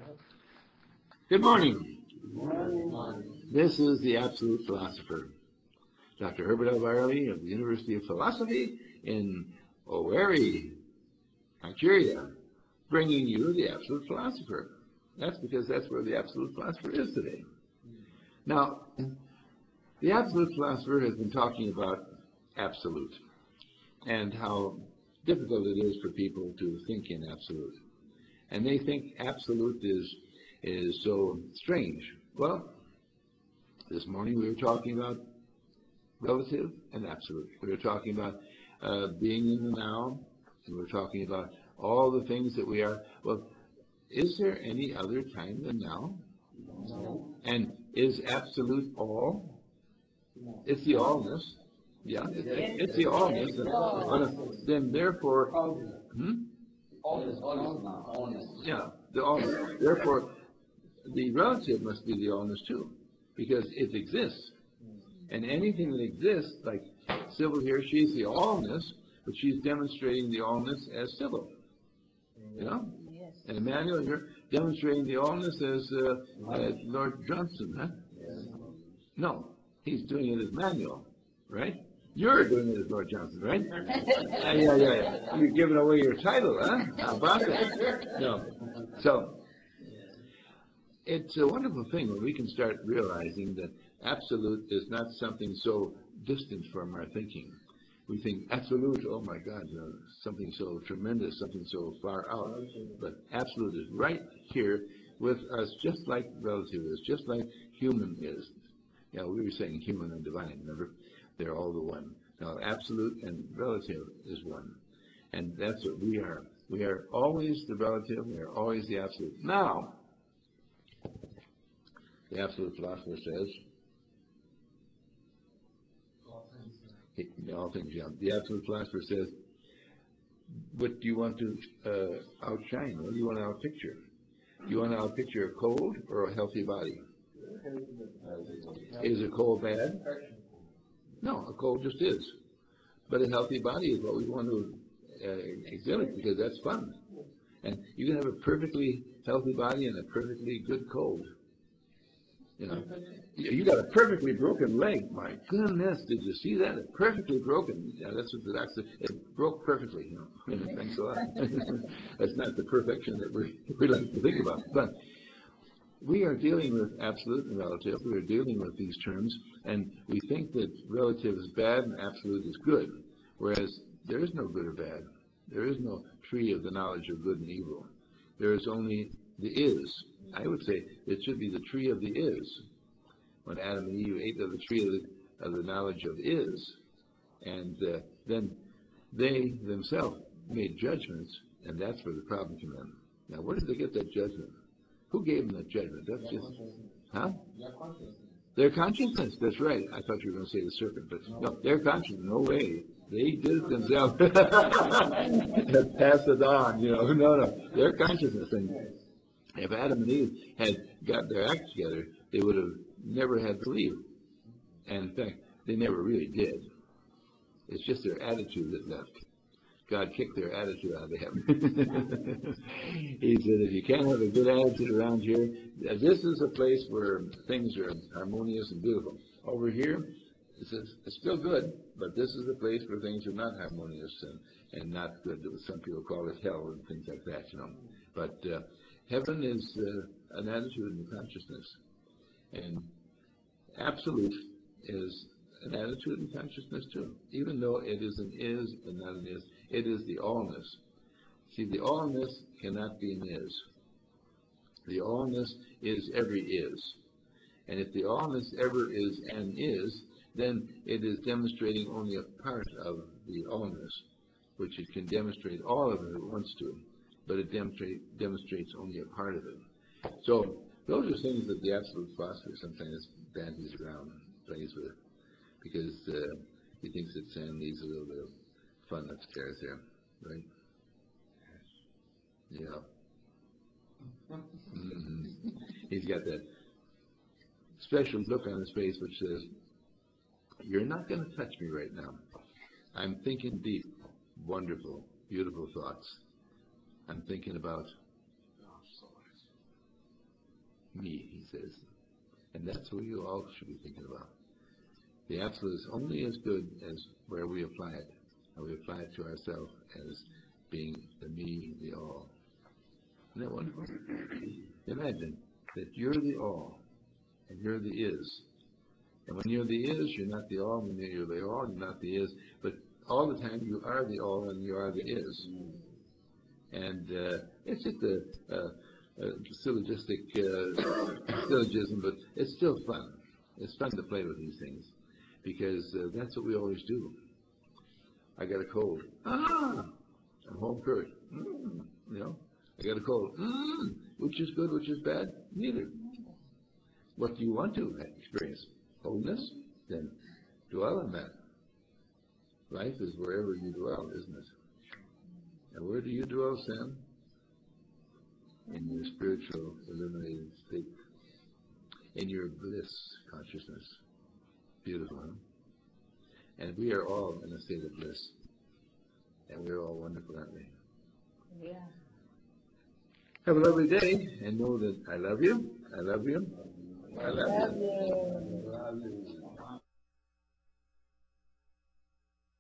Good morning. This is the Absolute Philosopher, Dr. Herbert L. Byerly of the University of Philosophy in Owerri, Nigeria, bringing you the Absolute Philosopher. That's because that's where the Absolute Philosopher is today. Now, the Absolute Philosopher has been talking about absolute and how difficult it is for people to think in absolute. And they think absolute is so strange. Well, this morning we were talking about relative and absolute. We were talking about being in the now, and we were talking about all the things that we are. Well, is there any other time than now? No. And is absolute all? It's the allness. Yeah, it's the allness. Then therefore, yeah, the allness. Therefore, the relative must be the allness too, because it exists. And anything that exists, like Sybil here, she's the allness, but she's demonstrating the allness as Sybil. You know? Yes. And Emmanuel, you're demonstrating the allness as Lord Johnson, huh? Yes. No, he's doing it as Manuel, right? You're doing it as Lord Johnson, right? Yeah. You're giving away your title, huh? How about that? No. So, it's a wonderful thing when we can start realizing that absolute is not something so distant from our thinking. We think absolute, oh my God, something so tremendous, something so far out. But absolute is right here with us, just like relative is, just like human is. Yeah, we were saying human and divine, remember? They're all the one. Now, absolute and relative is one. And that's what we are. We are always the relative, we are always the absolute. Now, the Absolute Philosopher says, all things, yeah. The Absolute Philosopher says, what do you want to outshine? What do you want to outpicture? Do you want to outpicture a cold or a healthy body? Is a cold bad? No, a cold just is. But a healthy body is what we want to exhibit because that's fun. And you can have a perfectly healthy body and a perfectly good cold. You know, you got a perfectly broken leg. My goodness, did you see that? It's perfectly broken. Yeah, that's what the doctor said. It broke perfectly. You know, thanks a lot. That's not the perfection that we like to think about. But we are dealing with absolute and relative. We are dealing with these terms, and we think that relative is bad and absolute is good, whereas there is no good or bad. There is no tree of the knowledge of good and evil. There is only the is. I would say it should be the tree of the is. When Adam and Eve ate of the tree of the knowledge of is, and then they themselves made judgments, and that's where the problem came in. Now, where did they get that judgment? Who gave them that judgment? That's just, huh? Their consciousness. That's right. I thought you were going to say the serpent, but no, their consciousness. No way. They did it themselves. Pass it on, you know. No. Their consciousness. And if Adam and Eve had got their act together, they would have never had to leave. And in fact, they never really did. It's just their attitude that left. God kicked their attitude out of heaven. He said, if you can't have a good attitude around here, this is a place where things are harmonious and beautiful. Over here, it's still good, but this is a place where things are not harmonious and not good. Some people call it hell and things like that, you know. But heaven is an attitude in the consciousness. And absolute is an attitude and consciousness too. Even though it is an is and not an is, it is the allness. See, the allness cannot be an is. The allness is every is. And if the allness ever is an is, then it is demonstrating only a part of the allness, which it can demonstrate all of it if it wants to, but it demonstrates only a part of it. So those are things that the Absolute Philosopher sometimes bandies around, plays with, because he thinks that Sam needs a little bit of fun upstairs there, right? Yeah. He's got that special look on his face which says, you're not going to touch me right now. I'm thinking deep, wonderful, beautiful thoughts. I'm thinking about me, he says. And that's what you all should be thinking about. The absolute is only as good as where we apply it. And we apply it to ourselves as being the me, the all. Isn't that wonderful? Imagine that you're the all and you're the is. And when you're the is, you're not the all. When you're the all, you're not the is. But all the time you are the all and you are the is. And it's just a syllogistic syllogism, but it's still fun. It's fun to play with these things because that's what we always do. I got a cold. I'm home cooked. I got a cold. Which is good, which is bad? Neither. What do you want to experience? Wholeness? Then dwell on that. Life is wherever you dwell, isn't it? And where do you dwell, Sam? In your spiritual illuminated state. In your bliss consciousness. Beautiful, huh? And we are all in a state of bliss. And we're all wonderful, aren't we? Yeah. Have a lovely day, and know that I love you. I love you. I love you. Love you.